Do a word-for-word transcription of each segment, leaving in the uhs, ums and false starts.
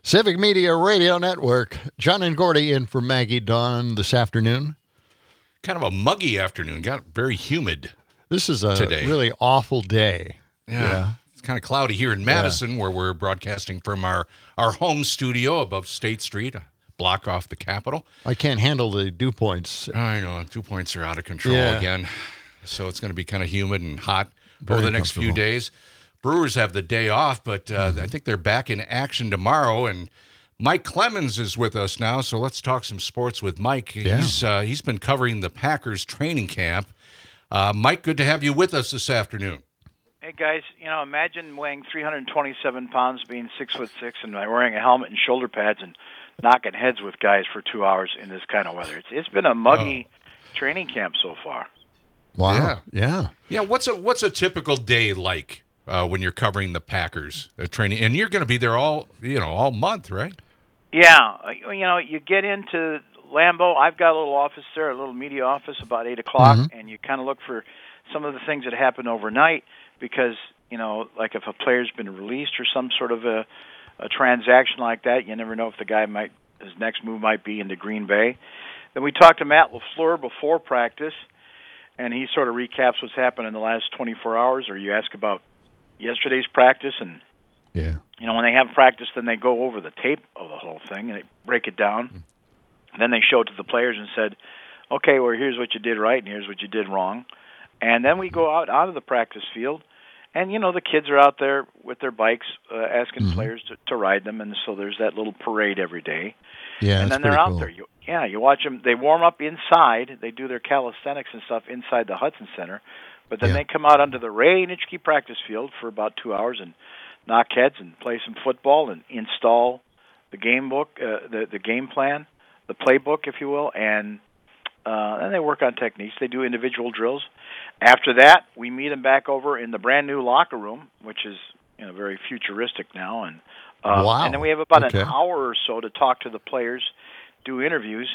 Civic Media Radio Network. John and Gordy in for Maggie Dawn this afternoon. Kind of a muggy afternoon. Got very humid This is a today. really awful day. Yeah. Yeah. It's kind of cloudy here in Madison, where we're broadcasting from our, our home studio above State Street, a block off the Capitol. I can't handle the dew points. I know. Dew points are out of control Yeah. again. So it's going to be kind of humid and hot Very over the next few uncomfortable. days. Brewers have the day off, but uh, I think they're back in action tomorrow. And Mike Clemens is with us now, so let's talk some sports with Mike. Yeah. He's uh, he's been covering the Packers training camp. Uh, Mike, good to have you with us this afternoon. Hey guys, you know, imagine weighing three hundred twenty-seven pounds, being six foot six, and wearing a helmet and shoulder pads and knocking heads with guys for two hours in this kind of weather. It's it's been a muggy training camp so far. Wow. Yeah. Yeah. Yeah, what's a what's a typical day like uh, when you're covering the Packers uh, training? And you're going to be there all you know all month, right? Yeah, uh, you know, you get into Lambeau. I've got a little office there, a little media office, about eight o'clock, Mhm. and you kind of look for some of the things that happen overnight because you know, like if a player's been released or some sort of a, a transaction like that, you never know if the guy might his next move might be into Green Bay. Then we talked to Matt LaFleur before practice, and he sort of recaps what's happened in the last twenty-four hours, or you ask about yesterday's practice. And Yeah. you know, when they have practice, then they go over the tape of the whole thing and they break it down. And then they show it to the players and said, okay, well, here's what you did right and here's what you did wrong. And then we go out onto the practice field, and, you know, the kids are out there with their bikes uh, asking Mhm. players to, to ride them, and so there's that little parade every day. Yeah. and it's then they're pretty out cool. there. You, yeah, you watch them. They warm up inside. They do their calisthenics and stuff inside the Hudson Center. But then Yeah. they come out onto the Ray Nitschke practice field for about two hours and knock heads and play some football and install the game book, uh, the the game plan, the playbook, if you will, and uh, then they work on techniques. They do individual drills. After that, we meet them back over in the brand new locker room, which is you know very futuristic now, and uh, Wow. and then we have about Okay. an hour or so to talk to the players, do interviews,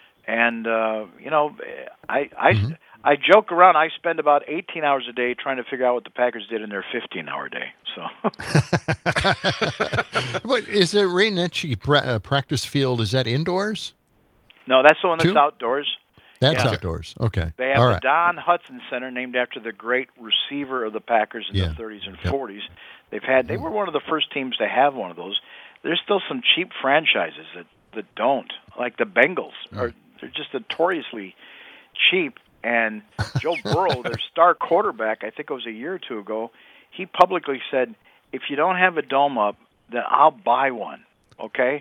and uh, you know I I. Mhm. I joke around. I spend about eighteen hours a day trying to figure out what the Packers did in their fifteen-hour day. So, But is the Ray Nitschke pra- uh, practice field, is that indoors? no, that's the one that's Two? outdoors. That's Yeah. outdoors. Okay. They have All the right. Don Hudson Center, named after the great receiver of the Packers in Yeah. the thirties and Yep. forties. They've had. They were one of the first teams to have one of those. There's still some cheap franchises that that don't, like the Bengals. Are they're just notoriously cheap. And Joe Burrow, their star quarterback, I think it was a year or two ago, he publicly said, "If you don't have a dome up, then I'll buy one." Okay,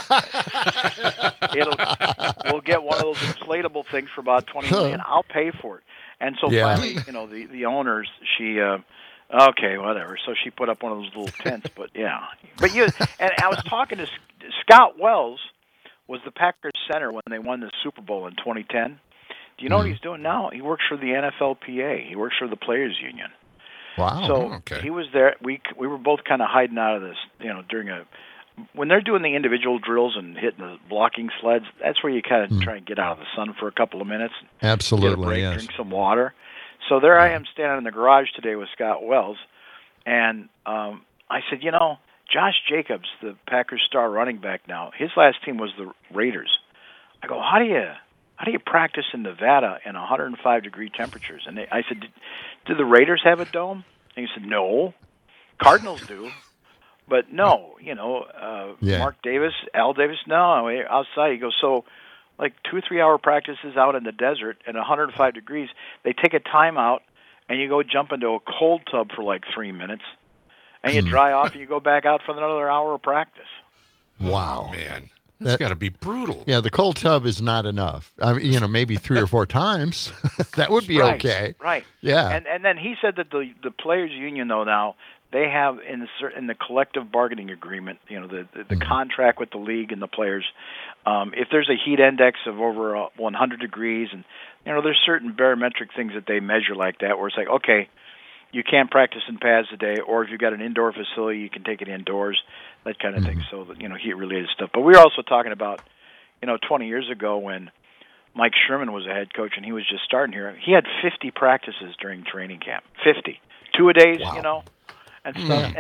it'll we'll get one of those inflatable things for about twenty million. I'll pay for it. And so Yeah. finally, you know, the the owners, she, uh, okay, whatever. So she put up one of those little tents. But yeah, but you and I was talking to S- Scott Wells, was the Packers center when they won the Super Bowl in twenty ten. Do you know what he's doing now? He works for the N F L P A. He works for the Players Union. Wow. So okay. he was there. We we were both kind of hiding out of this, you know, during a when they're doing the individual drills and hitting the blocking sleds. That's where you kind of try and get out of the sun for a couple of minutes, get a Absolutely. break, Yes. drink some water. So there I am standing in the garage today with Scott Wells, and um, I said, you know, Josh Jacobs, the Packers star running back now, his last team was the Raiders. I go, how do you how do you practice in Nevada in one hundred five degree temperatures? And they, I said, did, do the Raiders have a dome? And he said, no. Cardinals do. But no, you know, uh, Yeah. Mark Davis, Al Davis, no, outside. He goes, so like two or three hour practices out in the desert at one hundred five degrees, they take a timeout and you go jump into a cold tub for like three minutes and you dry off and you go back out for another hour of practice. Wow. Oh, man. That's That- got to be brutal. Yeah, the cold tub is not enough. I mean, you know, maybe three or four times. That would be Right, okay. Right. Yeah. And and then he said that the the players union though now they have in the cer- in the collective bargaining agreement, you know, the the, the contract with the league and the players, um, if there's a heat index of over uh, one hundred degrees, and you know, there's certain barometric things that they measure like that, where it's like, okay, you can't practice in pads today, or if you've got an indoor facility, you can take it indoors, that kind of thing. So you know, heat related stuff. But we were also talking about, you know, twenty years ago when Mike Sherman was a head coach and he was just starting here. He had fifty practices during training camp, fifty, two a days, Wow. you know, and stuff. And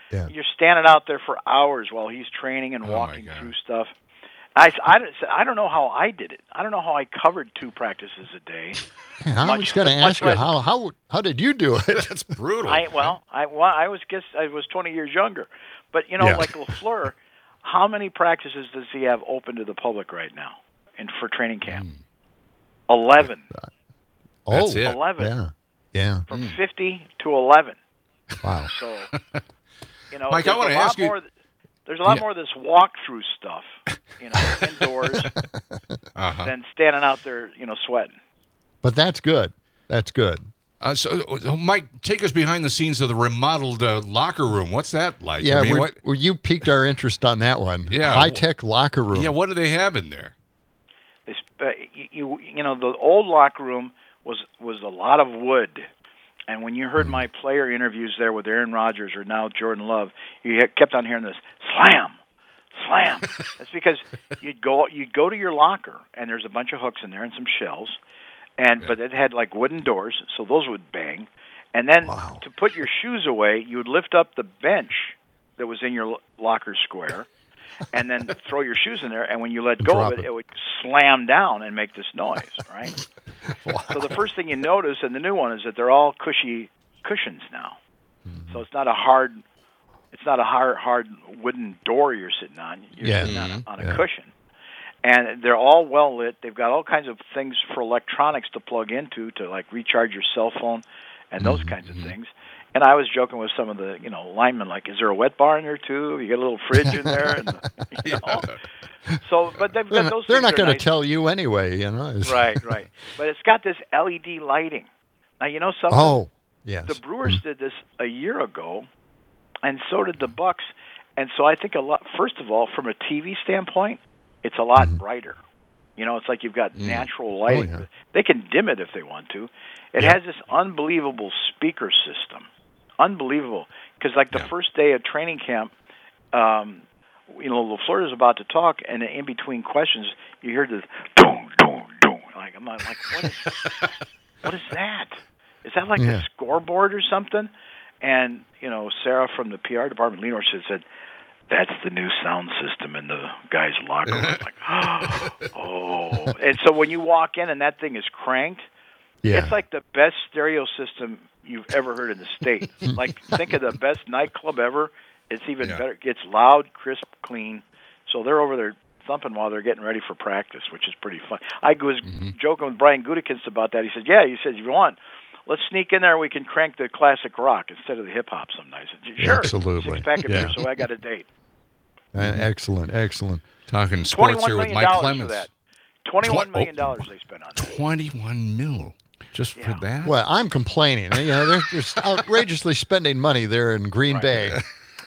Yeah. You're standing out there for hours while he's training and Oh, my walking God. through stuff. I, I, don't- I don't know how I did it. I don't know how I covered two practices a day. Man, I Much- was going to much ask you less- how how how did you do it? That's brutal. I well, I well, I was guess I was twenty years younger, but you know, Yeah. like Lafleur, how many practices does he have open to the public right now, and for training camp? Mm. Eleven, Oh, That's it. eleven, yeah, yeah. from Mm. fifty to eleven. Wow. So, you know, Mike, I there's wanna a lot ask you- more. There's a lot Yeah. more of this walkthrough stuff, you know, indoors Uh-huh. than standing out there, you know, sweating. But that's good. That's good. Uh, so, uh, Mike, take us behind the scenes of the remodeled uh, locker room. What's that like? Yeah, I mean, we're- what, well, you piqued our interest on that one. Yeah. High tech locker room. yeah, what do they have in there? They, sp- uh, you, you you know, the old locker room was was a lot of wood. And when you heard my player interviews there with Aaron Rodgers or now Jordan Love, you he- kept on hearing this slam, slam. That's because you'd go you'd go to your locker and there's a bunch of hooks in there and some shelves, and but it had like wooden doors, so those would bang. And then Wow. to put your shoes away, you would lift up the bench that was in your lo- locker square, and then throw your shoes in there. And when you let go Drop of it, it. it would slam down and make this noise, right? So the first thing you notice in the new one is that they're all cushy cushions now. Mm-hmm. So it's not a hard, it's not a hard hard wooden door you're sitting on. You're Yeah. sitting on a, on a Yeah. cushion, and they're all well lit. They've got all kinds of things for electronics to plug into to like recharge your cell phone and those Mm-hmm. kinds of things. And I was joking with some of the you know linemen, like, is there a wet bar in there too? You got a little fridge in there, and you know. So, but they've They're got not, those. they're things not are going to nice. tell you anyway, you know. It's- Right, right. But it's got this L E D lighting. Now you know something. Oh, yes. The Brewers did this a year ago, and so did the Bucks. And so I think a lot. First of all, from a T V standpoint, it's a lot brighter. You know, it's like you've got natural lighting. yeah. They can dim it if they want to. It Yeah. has this unbelievable speaker system. Unbelievable. Because like the Yeah. first day of training camp, um, you know, LaFleur is about to talk, and in between questions, you hear this boom, boom, boom. Like I'm not like, what is, what is that? Is that like Yeah. a scoreboard or something? And you know, Sarah from the P R department, Lenore, said, said that's the new sound system in the guys' locker room. Like, oh, and so when you walk in and that thing is cranked, yeah. it's like the best stereo system you've ever heard in the state. Like, think of the best nightclub ever. It's even Yeah. better. It's loud, crisp, clean. So they're over there thumping while they're getting ready for practice, which is pretty fun. I was joking with Brian Gutekunst about that. He said, "Yeah," he said, "if you want, let's sneak in there. We can crank the classic rock instead of the hip hop some nights." I said, "Sure, Absolutely. six pack of Yeah. beer, so I got a date." Uh, excellent, excellent. Talking sports Twenty-one here with million Mike dollars for Clemens. that. Twenty-one Twen- million oh. dollars they spent on that. twenty-one mil just Yeah. for that? Well, I'm complaining. You know, they're just outrageously spending money there in Green Right. Bay.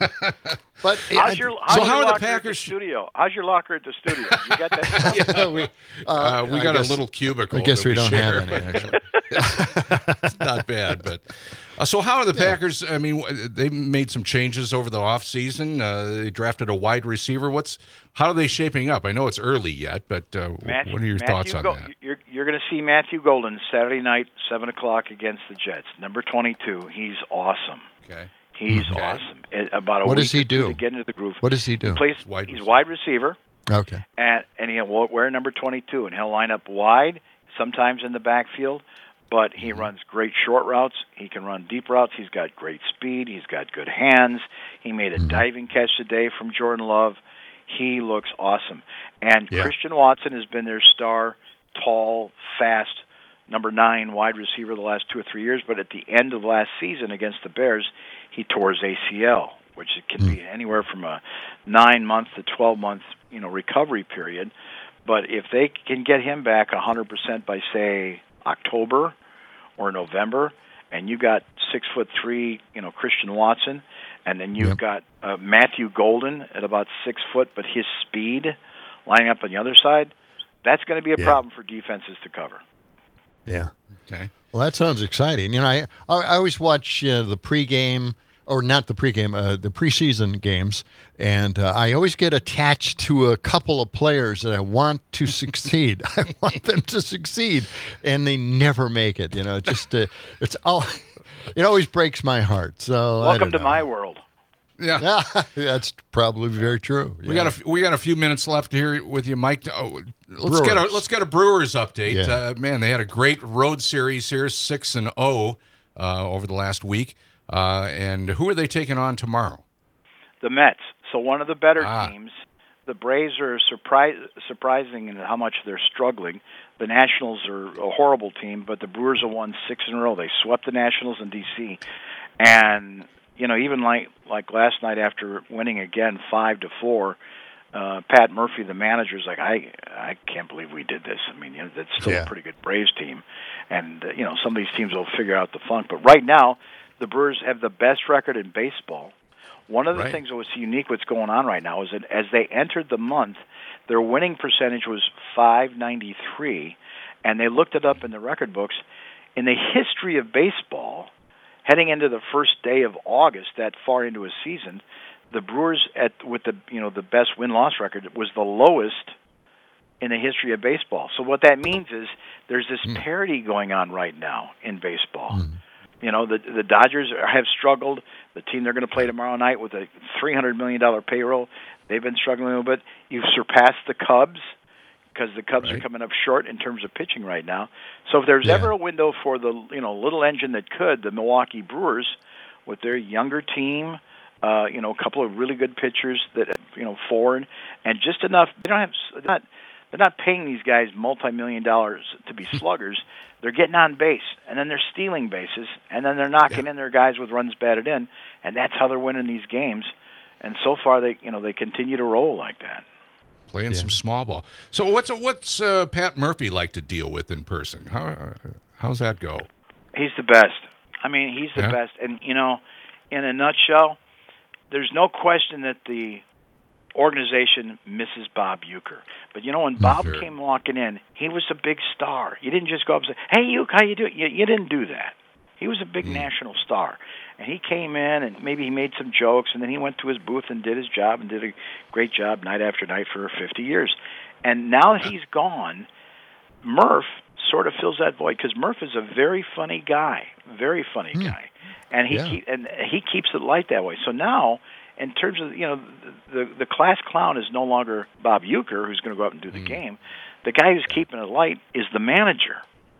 But How's your, how's So your how are the locker at the Packers- studio? How's your locker at the studio? You got that? yeah, we, Uh, we I got guess- a little cubicle. I guess that we don't share. have any actually. It's not bad, but uh, so how are the Packers? I mean, w- they made some changes over the offseason. Uh, they drafted a wide receiver. What's how are they shaping up? I know it's early yet, but uh, w- Matthew, what are your Matthew thoughts on Go- that? You're you're going to see Matthew Golden Saturday night, seven o'clock against the Jets. Number twenty-two. He's awesome. Okay, He's Okay. awesome. It- about a What week does he or two do? to get into the groove? What does he do? He plays. Wide he's receiver. wide receiver, Okay. and and he'll wear number twenty-two, and he'll line up wide, sometimes in the backfield. But he Mm-hmm. runs great short routes. He can run deep routes. He's got great speed. He's got good hands. He made a Mm-hmm. diving catch today from Jordan Love. He looks awesome. And Yeah. Christian Watson has been their star, tall, fast, number nine wide receiver the last two or three years. But at the end of last season against the Bears, he tore his A C L, which it can be anywhere from a nine-month to twelve-month, you know, recovery period. But if they can get him back one hundred percent by, say, October or November, and you got six foot three, you know, Christian Watson, and then you've Yep. got uh, Matthew Golden at about six foot, but his speed lining up on the other side, that's going to be a Yeah. problem for defenses to cover. Yeah. okay. Well, that sounds exciting. You know, I I, I always watch uh, the pregame, or not the pregame, uh, the preseason games, and uh, I always get attached to a couple of players that I want to succeed. I want them to succeed, and they never make it. You know, it just uh, it's all. It always breaks my heart. So I Welcome don't to know. my world. Yeah. Yeah, that's probably very true. We Yeah. got a we got a few minutes left here with you, Mike. Oh, let's get a Brewers. let's get a Brewers update. Yeah. Uh, man, they had a great road series here, six and zero uh, over the last week. Uh, and who are they taking on tomorrow? The Mets. So one of the better Ah. teams. The Braves are surprise, surprising in how much they're struggling. The Nationals are a horrible team, but the Brewers have won six in a row. They swept the Nationals in D C, and you know, even like like last night after winning again five to four, uh, Pat Murphy, the manager, is like, I I can't believe we did this. I mean, you know, that's still Yeah. a pretty good Braves team, and uh, you know, some of these teams will figure out the funk. But right now, the Brewers have the best record in baseball. One of the Right. things that was unique what's going on right now is that as they entered the month, their winning percentage was five ninety-three, and they looked it up in the record books. In the history of baseball, heading into the first day of August, that far into a season, the Brewers at with the you know the best win-loss record was the lowest in the history of baseball. So what that means is there's this Mm. parity going on right now in baseball. Mm. You know, the the Dodgers have struggled. The team they're going to play tomorrow night with a three hundred million dollars payroll, they've been struggling a little bit. You've surpassed the Cubs because the Cubs Right. are coming up short in terms of pitching right now. So if there's Yeah. ever a window for the you know little engine that could, the Milwaukee Brewers, with their younger team, uh, you know, a couple of really good pitchers that you know forward, and just enough. They don't have they're not they're not paying these guys multi-million dollars to be sluggers. They're getting on base, and then they're stealing bases, and then they're knocking Yeah. in their guys with runs batted in, and that's how they're winning these games. And so far, they you know they continue to roll like that. Playing Yeah. some small ball. So what's what's uh, Pat Murphy like to deal with in person? How how's that go? He's the best. I mean, he's the Yeah. best. And, you know, in a nutshell, there's no question that the organization misses Bob Uecker. But, you know, when Bob Sure. came walking in, he was a big star. You didn't just go up and say, hey, Uecker, how you doing? You, you didn't do that. He was a big Mm. national star. And he came in, and maybe he made some jokes, and then he went to his booth and did his job and did a great job night after night for fifty years. And now that he's gone, Murph sort of fills that void because Murph is a very funny guy, very funny Hmm. guy, and he Yeah. keep, and he keeps it light that way. So now, in terms of you know the the, the class clown is no longer Bob Uecker, who's going to go out and do the Hmm. game. The guy who's keeping it light is the manager.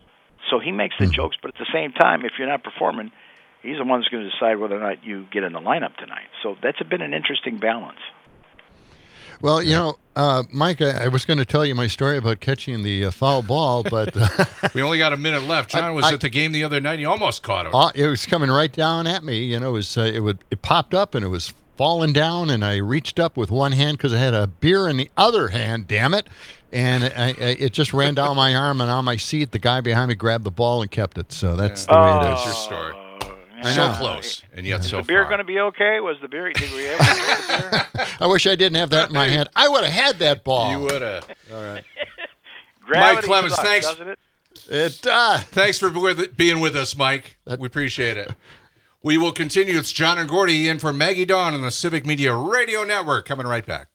So he makes the Hmm. jokes, but at the same time, if you're not performing, he's the one who's going to decide whether or not you get in the lineup tonight. So that's been an interesting balance. Well, you know, uh, Mike, I, I was going to tell you my story about catching the uh, foul ball, but uh, We only got a minute left. John I- was I- at the game the other night. He almost caught him. uh, it was coming right down at me. You know, it was uh, it would it popped up and it was falling down, and I reached up with one hand because I had a beer in the other hand. Damn it! And I, I, it just ran down my arm and on my seat. The guy behind me grabbed the ball and kept it. So that's Yeah. the way it That's is. your story. I So know. close, and yet Is so the beer far. going to be okay? Was the beer? Did we ever get the beer? I wish I didn't have that in my hand. I would have had that ball. You would have. All right. Gravity Clemens, sucks, thanks. doesn't it? It uh, Thanks for with, being with us, Mike. We appreciate it. We will continue. It's John and Gordy in for Maggie Dawn on the Civic Media Radio Network. Coming right back.